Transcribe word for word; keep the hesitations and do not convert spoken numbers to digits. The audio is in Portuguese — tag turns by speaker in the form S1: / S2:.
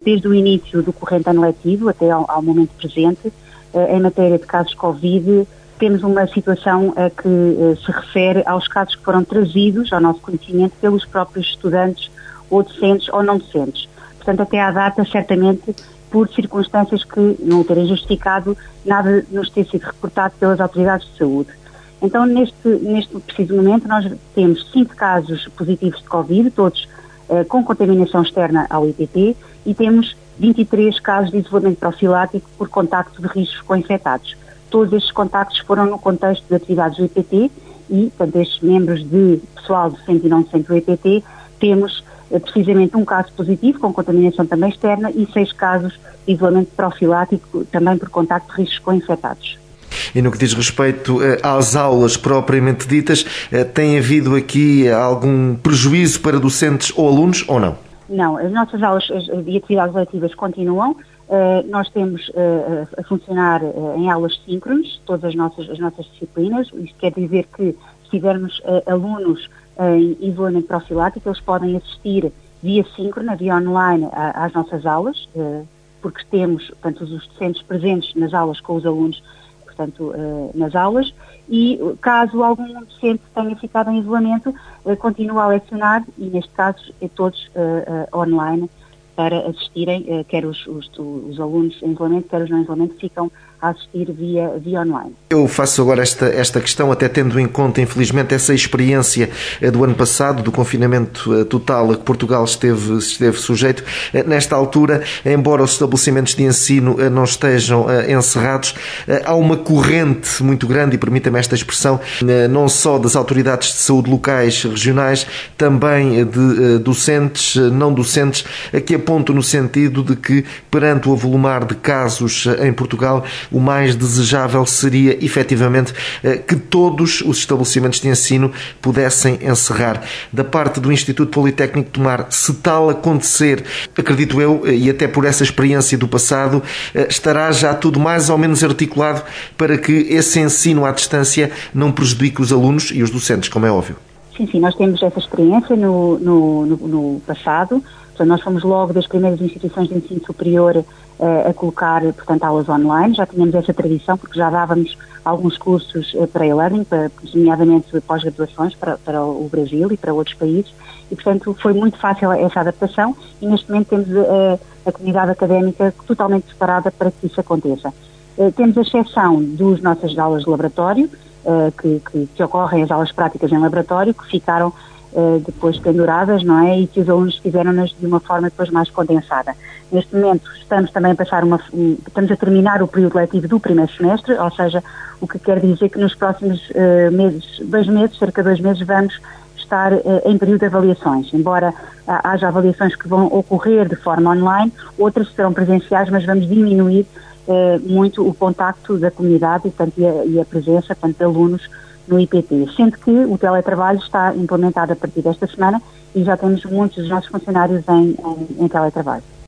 S1: desde o início do corrente ano letivo até ao, ao momento presente, em matéria de casos Covid, temos uma situação a que se refere aos casos que foram trazidos ao nosso conhecimento pelos próprios estudantes ou docentes ou não docentes. Portanto, até à data, certamente, por circunstâncias que não o terem justificado, nada nos ter sido reportado pelas autoridades de saúde. Então, neste, neste preciso momento, nós temos cinco casos positivos de Covid, todos eh, com contaminação externa ao I P T, e temos vinte e três casos de isolamento profilático por contacto de riscos com infectados. Todos estes contactos foram no contexto de atividades do I P T e, portanto, estes membros de pessoal docente e não docente do I P T, temos eh, precisamente um caso positivo com contaminação também externa e seis casos de isolamento profilático também por contacto de riscos com infectados.
S2: E no que diz respeito eh, às aulas propriamente ditas, eh, tem havido aqui algum prejuízo para docentes ou alunos ou não?
S1: Não, as nossas aulas e atividades letivas continuam. Uh, nós temos uh, a funcionar uh, em aulas síncronas, todas as nossas, as nossas disciplinas. Isto quer dizer que se tivermos uh, alunos uh, em isolamento profilático, eles podem assistir via síncrona, via online, a, às nossas aulas, uh, porque temos, portanto, os docentes presentes nas aulas com os alunos, portanto, uh, nas aulas, e caso algum docente tenha ficado em isolamento, uh, continua a lecionar, e neste caso é todos uh, uh, online, para assistirem, uh, quer os, os, os alunos em isolamento, quer os não em isolamento, ficam a assistir via, via online.
S2: Eu faço agora esta, esta questão, até tendo em conta, infelizmente, essa experiência do ano passado, do confinamento total a que Portugal esteve, esteve sujeito. Nesta altura, embora os estabelecimentos de ensino não estejam encerrados, há uma corrente muito grande, e permita-me esta expressão, não só das autoridades de saúde locais, regionais, também de docentes, não docentes, que apontam no sentido de que, perante o avolumar de casos em Portugal, o mais desejável seria, efetivamente, que todos os estabelecimentos de ensino pudessem encerrar. Da parte do Instituto Politécnico de Tomar, se tal acontecer, acredito eu, e até por essa experiência do passado, estará já tudo mais ou menos articulado para que esse ensino à distância não prejudique os alunos e os docentes, como é óbvio.
S1: Sim, sim, nós temos essa experiência no, no, no, no passado. Portanto, nós fomos logo das primeiras instituições de ensino superior uh, a colocar, portanto, aulas online. Já tínhamos essa tradição, porque já dávamos alguns cursos uh, para e-learning, para, nomeadamente pós-graduações para, para o Brasil e para outros países, e, portanto, foi muito fácil essa adaptação, e neste momento temos uh, a comunidade académica totalmente preparada para que isso aconteça. Uh, temos a exceção das nossas aulas de laboratório, uh, que, que, que ocorrem as aulas práticas em laboratório, que ficaram Uh, depois penduradas, não é? E que os alunos fizeram-nas de uma forma depois mais condensada. Neste momento estamos também a passar uma, um, estamos a terminar o período letivo do primeiro semestre, ou seja, o que quer dizer que nos próximos uh, meses, dois meses, cerca de dois meses, vamos estar uh, em período de avaliações. Embora uh, haja avaliações que vão ocorrer de forma online, outras serão presenciais, mas vamos diminuir uh, muito o contacto da comunidade e, portanto, e, a, e a presença, portanto, de alunos no I P T, sendo que o teletrabalho está implementado a partir desta semana e já temos muitos dos nossos funcionários em, em, em teletrabalho.